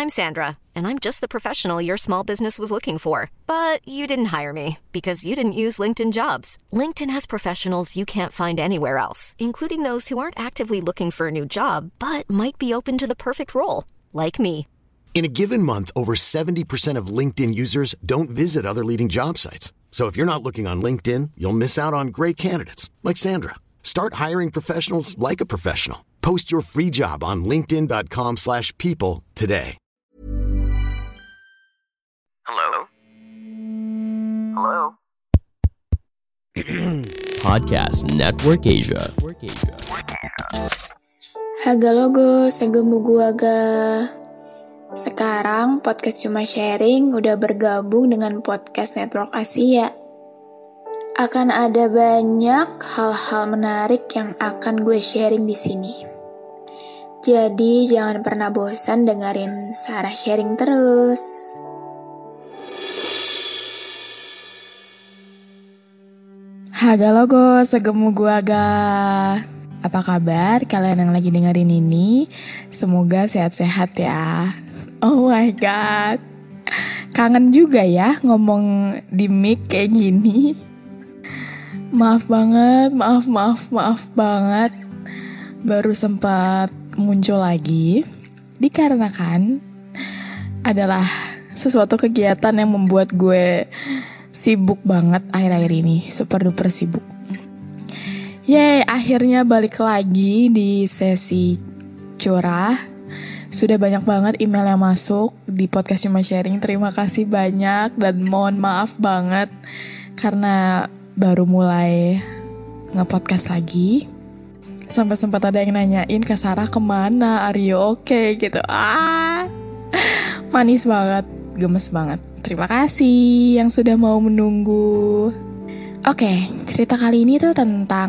I'm Sandra, and I'm just the professional your small business was looking for. But you didn't hire me because you didn't use LinkedIn Jobs. LinkedIn has professionals you can't find anywhere else, including those who aren't actively looking for a new job, but might be open to the perfect role, like me. In a given month, over 70% of LinkedIn users don't visit other leading job sites. So if you're not looking on LinkedIn, you'll miss out on great candidates like Sandra. Start hiring professionals like a professional. Post your free job on linkedin.com/people today. Hello? Hello? Podcast Network Asia. Haga logo, segemu guaga. Sekarang podcast Cuma Sharing udah bergabung dengan podcast Network Asia. Akan ada banyak hal-hal menarik yang akan gue sharing di sini. Jadi jangan pernah bosan dengerin Sarah sharing terus. Haga logo, segemu guaga. Apa kabar kalian yang lagi dengerin ini? Semoga sehat-sehat ya. Oh my god, kangen juga ya ngomong di mic kayak gini. Maaf banget, maaf banget. Baru sempat muncul lagi dikarenakan adalah sesuatu kegiatan yang membuat gue sibuk banget akhir-akhir ini, super duper sibuk. Yeay, akhirnya balik lagi di sesi curah. Sudah banyak banget email yang masuk di podcast Cuma Sharing. Terima kasih banyak dan mohon maaf banget karena baru mulai nge-podcast lagi. Sampai sempat ada yang nanyain ke Sarah kemana, are you okay gitu. Manis banget, gemes banget. Terima kasih yang sudah mau menunggu. Oke, cerita kali ini tuh tentang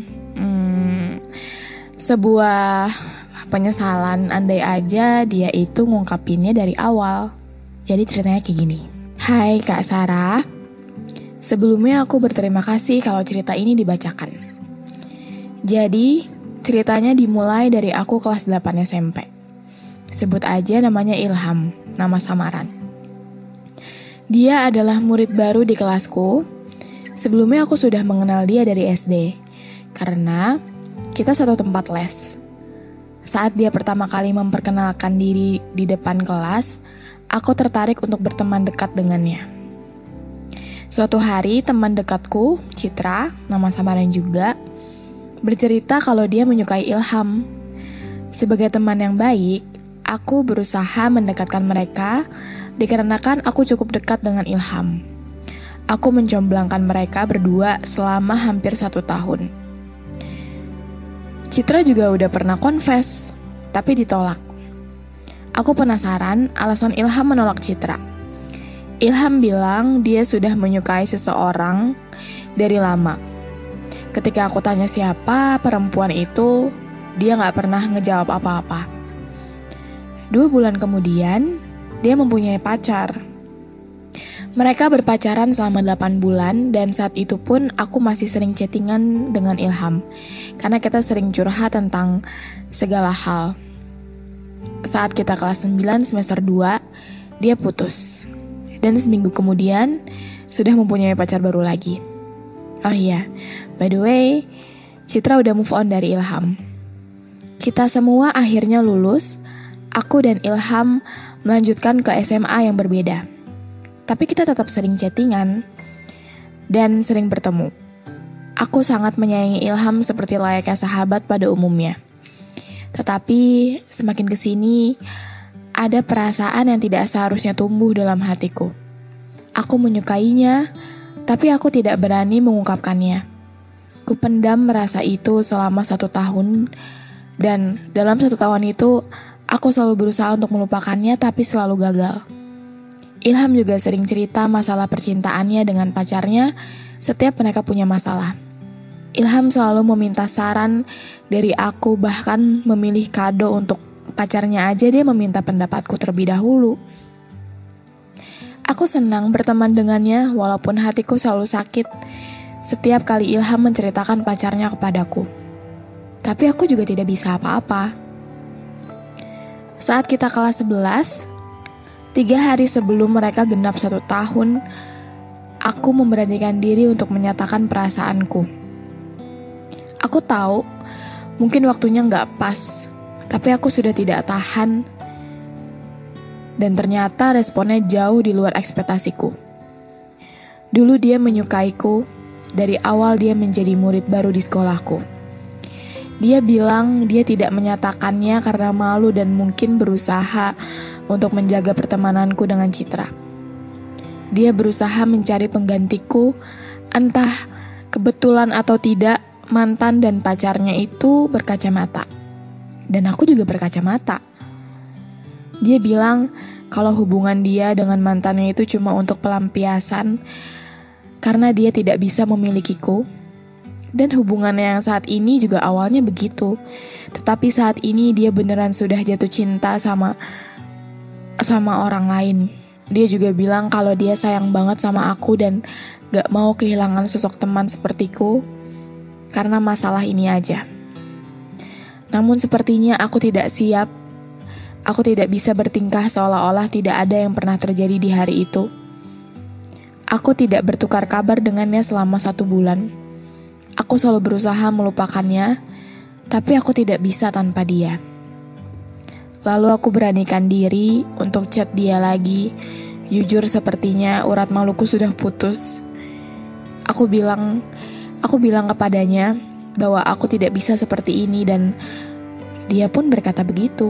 sebuah penyesalan andai aja dia itu ngungkapinnya dari awal. Jadi ceritanya kayak gini. Hai Kak Sarah, sebelumnya aku berterima kasih kalau cerita ini dibacakan. Jadi ceritanya dimulai dari aku kelas 8 SMP. Sebut aja namanya Ilham, nama samaran. Dia adalah murid baru di kelasku. Sebelumnya aku sudah mengenal dia dari SD, karena kita satu tempat les. Saat dia pertama kali memperkenalkan diri di depan kelas, aku tertarik untuk berteman dekat dengannya. Suatu hari teman dekatku, Citra, nama samaran juga, bercerita kalau dia menyukai Ilham. Sebagai teman yang baik, aku berusaha mendekatkan mereka dikarenakan aku cukup dekat dengan Ilham. Aku mencomblangkan mereka berdua selama hampir 1 tahun. Citra juga udah pernah confess, tapi ditolak. Aku penasaran alasan Ilham menolak Citra. Ilham bilang dia sudah menyukai seseorang dari lama. Ketika aku tanya siapa perempuan itu, dia gak pernah ngejawab apa-apa. 2 bulan kemudian, dia mempunyai pacar. Mereka berpacaran selama 8 bulan dan saat itu pun aku masih sering chattingan dengan Ilham karena kita sering curhat tentang segala hal. Saat kita kelas 9 semester 2, dia putus. Dan seminggu kemudian sudah mempunyai pacar baru lagi. Oh iya, by the way, Citra udah move on dari Ilham. Kita semua akhirnya lulus. Aku dan Ilham melanjutkan ke SMA yang berbeda. Tapi kita tetap sering chattingan dan sering bertemu. Aku sangat menyayangi Ilham seperti layaknya sahabat pada umumnya. Tetapi semakin kesini, ada perasaan yang tidak seharusnya tumbuh dalam hatiku. Aku menyukainya, tapi aku tidak berani mengungkapkannya. Kupendam merasa itu selama 1 tahun, dan dalam 1 tahun itu, aku selalu berusaha untuk melupakannya tapi selalu gagal. Ilham juga sering cerita masalah percintaannya dengan pacarnya setiap mereka punya masalah. Ilham selalu meminta saran dari aku, bahkan memilih kado untuk pacarnya aja dia meminta pendapatku terlebih dahulu. Aku senang berteman dengannya walaupun hatiku selalu sakit setiap kali Ilham menceritakan pacarnya kepadaku. Tapi aku juga tidak bisa apa-apa. Saat kita kelas 11, 3 hari sebelum mereka genap 1 tahun, aku memberanikan diri untuk menyatakan perasaanku. Aku tahu, mungkin waktunya gak pas, tapi aku sudah tidak tahan. Dan ternyata responnya jauh di luar ekspektasiku. Dulu dia menyukaiku, dari awal dia menjadi murid baru di sekolahku. Dia bilang dia tidak menyatakannya karena malu dan mungkin berusaha untuk menjaga pertemananku dengan Citra. Dia berusaha mencari penggantiku, entah kebetulan atau tidak, mantan dan pacarnya itu berkacamata. Dan aku juga berkacamata. Dia bilang kalau hubungan dia dengan mantannya itu cuma untuk pelampiasan karena dia tidak bisa memilikiku. Dan hubungannya yang saat ini juga awalnya begitu. Tetapi saat ini dia beneran sudah jatuh cinta sama orang lain. Dia juga bilang kalau dia sayang banget sama aku dan gak mau kehilangan sosok teman sepertiku karena masalah ini aja. Namun sepertinya aku tidak siap. Aku tidak bisa bertingkah seolah-olah tidak ada yang pernah terjadi di hari itu. Aku tidak bertukar kabar dengannya selama 1 bulan. Aku selalu berusaha melupakannya, tapi aku tidak bisa tanpa dia. Lalu aku beranikan diri untuk chat dia lagi. Jujur sepertinya urat maluku sudah putus. Aku bilang kepadanya bahwa aku tidak bisa seperti ini dan dia pun berkata begitu.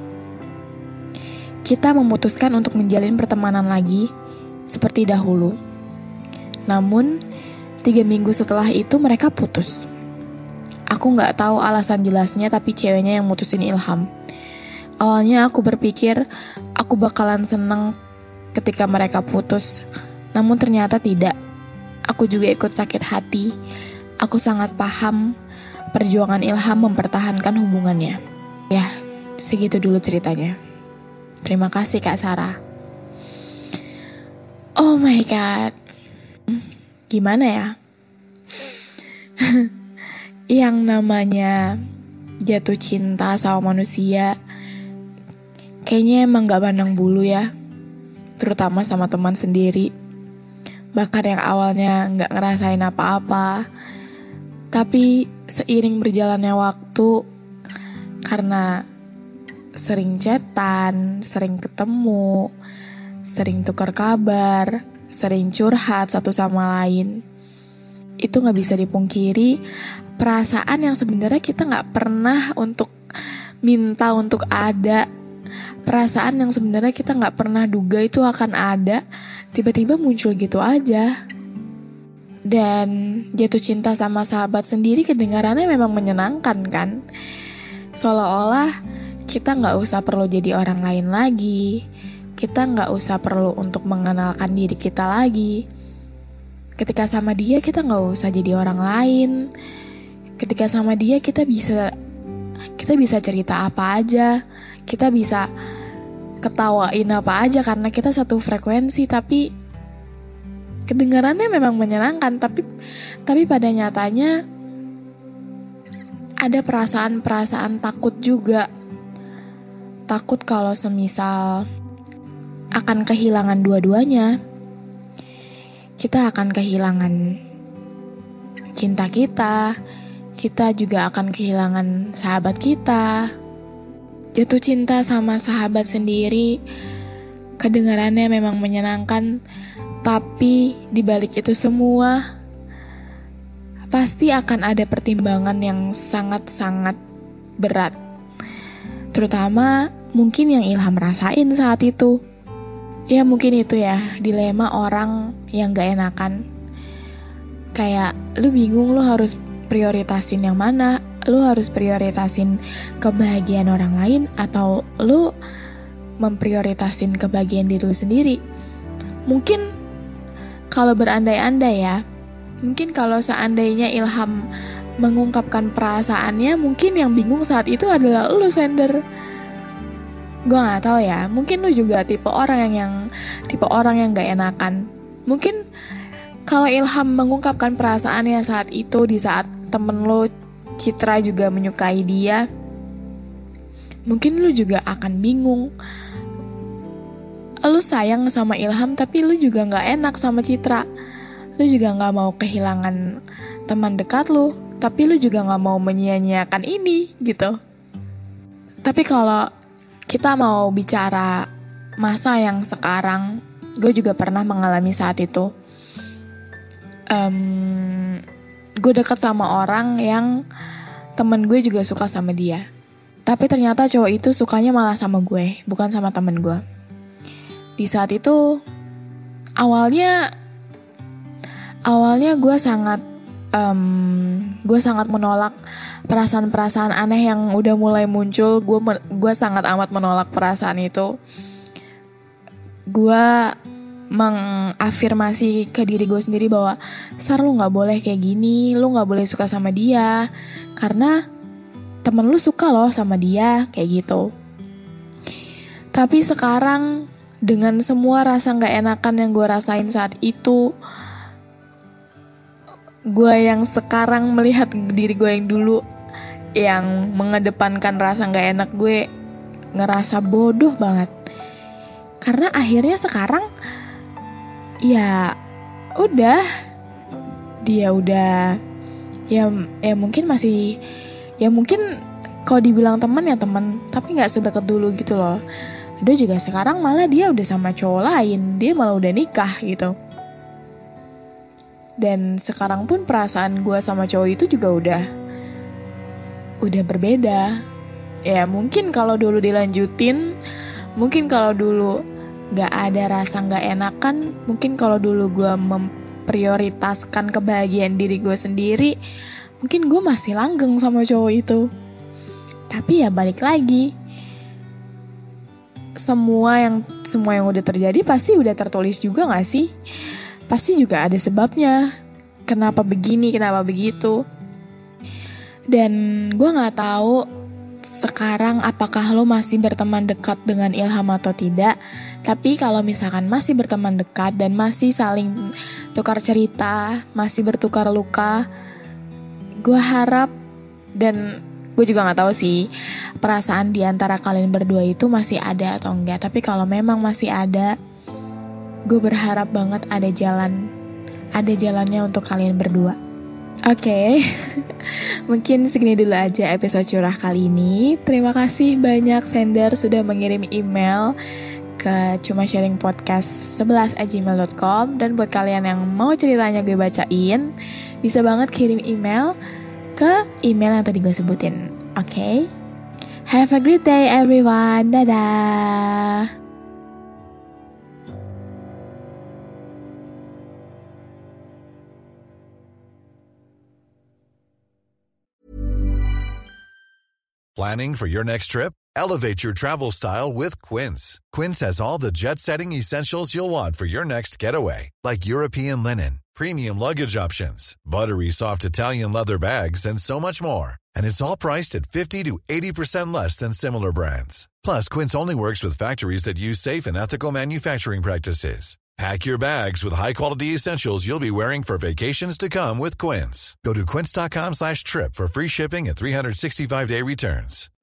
Kita memutuskan untuk menjalin pertemanan lagi seperti dahulu. Namun 3 minggu setelah itu mereka putus. Aku gak tahu alasan jelasnya, tapi ceweknya yang mutusin Ilham. Awalnya aku berpikir aku bakalan seneng ketika mereka putus. Namun ternyata tidak. Aku juga ikut sakit hati. Aku sangat paham perjuangan Ilham mempertahankan hubungannya. Ya, segitu dulu ceritanya. Terima kasih Kak Sarah. Oh my god. Gimana ya? Yang namanya jatuh cinta sama manusia kayaknya emang gak pandang bulu ya. Terutama sama teman sendiri. Bahkan yang awalnya gak ngerasain apa-apa, tapi seiring berjalannya waktu, karena sering chatan, sering ketemu, sering tukar kabar, sering curhat satu sama lain, itu gak bisa dipungkiri perasaan yang sebenarnya kita gak pernah untuk minta untuk ada. Perasaan yang sebenarnya kita gak pernah duga itu akan ada, tiba-tiba muncul gitu aja. Dan jatuh cinta sama sahabat sendiri kedengarannya memang menyenangkan kan. Seolah-olah kita gak usah perlu jadi orang lain lagi. Kita gak usah perlu untuk mengenalkan diri kita lagi. Ketika sama dia kita gak usah jadi orang lain. Ketika sama dia kita bisa cerita apa aja. Kita bisa ketawain apa aja karena kita satu frekuensi. Tapi kedengarannya memang menyenangkan. Tapi pada nyatanya ada perasaan-perasaan takut juga. Takut kalau semisal akan kehilangan dua-duanya. Kita akan kehilangan cinta kita. Kita juga akan kehilangan sahabat kita. Jatuh cinta sama sahabat sendiri kedengarannya memang menyenangkan, tapi dibalik itu semua pasti akan ada pertimbangan yang sangat-sangat berat. Terutama mungkin yang Ilham rasain saat itu. Ya mungkin itu ya, dilema orang yang gak enakan. Kayak lu bingung lu harus prioritasin yang mana. Lu harus prioritasin kebahagiaan orang lain atau lu memprioritasin kebahagiaan diri lu sendiri. Mungkin kalau berandai-andai ya, mungkin kalau seandainya Ilham mengungkapkan perasaannya, mungkin yang bingung saat itu adalah lu, Sender. Gue gak tahu ya, mungkin lu juga tipe orang yang gak enakan. Mungkin kalau Ilham mengungkapkan perasaannya saat itu, di saat temen lu Citra juga menyukai dia, mungkin lu juga akan bingung. lu sayang sama Ilham tapi lu juga gak enak sama Citra. Lu juga gak mau kehilangan teman dekat lu, tapi lu juga gak mau menyia-nyiakan ini gitu. Tapi kalau kita mau bicara masa yang sekarang, gue juga pernah mengalami saat itu. Gue dekat sama orang yang temen gue juga suka sama dia, tapi ternyata cowok itu sukanya malah sama gue, bukan sama temen gue. Di saat itu awalnya gue sangat menolak perasaan-perasaan aneh yang udah mulai muncul. Gue sangat amat menolak perasaan itu. Gue mengafirmasi ke diri gue sendiri bahwa Sar, lu gak boleh kayak gini, lu gak boleh suka sama dia, karena temen lu suka loh sama dia, kayak gitu. Tapi sekarang dengan semua rasa gak enakan yang gue rasain saat itu, gue yang sekarang melihat diri gue yang dulu yang mengedepankan rasa gak enak, gue ngerasa bodoh banget. Karena akhirnya sekarang ya udah, dia udah ya mungkin masih, ya mungkin kalau dibilang teman ya teman, tapi nggak sedekat dulu gitu loh. Dia juga sekarang malah dia udah sama cowok lain, dia malah udah nikah gitu. Dan sekarang pun perasaan gue sama cowok itu juga udah berbeda. Ya mungkin kalau dulu dilanjutin, mungkin kalau dulu gak ada rasa gak enakan, mungkin kalau dulu gue memprioritaskan kebahagiaan diri gue sendiri, mungkin gue masih langgeng sama cowok itu. Tapi ya balik lagi, semua yang udah terjadi pasti udah tertulis juga gak sih? Pasti juga ada sebabnya, kenapa begini, kenapa begitu. Dan gue gak tahu sekarang apakah lo masih berteman dekat dengan Ilham atau tidak. Tapi kalau misalkan masih berteman dekat dan masih saling tukar cerita, masih bertukar luka, gue harap, dan gue juga gak tahu sih perasaan di antara kalian berdua itu masih ada atau enggak. Tapi kalau memang masih ada, gue berharap banget ada jalannya untuk kalian berdua. Oke. Mungkin segini dulu aja episode curah kali ini. Terima kasih banyak sender sudah mengirim email ke cumasharingpodcast11@gmail.com. Dan buat kalian yang mau ceritanya gue bacain, bisa banget kirim email ke email yang tadi gue sebutin. Oke? Have a great day everyone. Dadah. Planning for your next trip? Elevate your travel style with Quince. Quince has all the jet-setting essentials you'll want for your next getaway, like European linen, premium luggage options, buttery soft Italian leather bags, and so much more. And it's all priced at 50 to 80% less than similar brands. Plus, Quince only works with factories that use safe and ethical manufacturing practices. Pack your bags with high-quality essentials you'll be wearing for vacations to come with Quince. Go to quince.com/trip for free shipping and 365-day returns.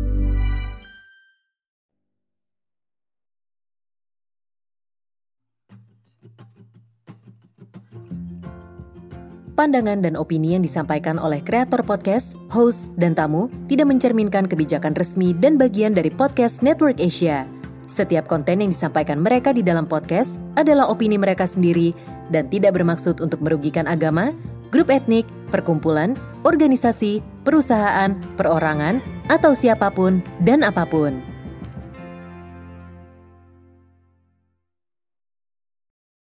Pandangan dan opini yang disampaikan oleh kreator podcast, host, dan tamu tidak mencerminkan kebijakan resmi dan bagian dari Podcast Network Asia. Setiap konten yang disampaikan mereka di dalam podcast adalah opini mereka sendiri dan tidak bermaksud untuk merugikan agama, grup etnik, perkumpulan, organisasi, perusahaan, perorangan, atau siapapun dan apapun.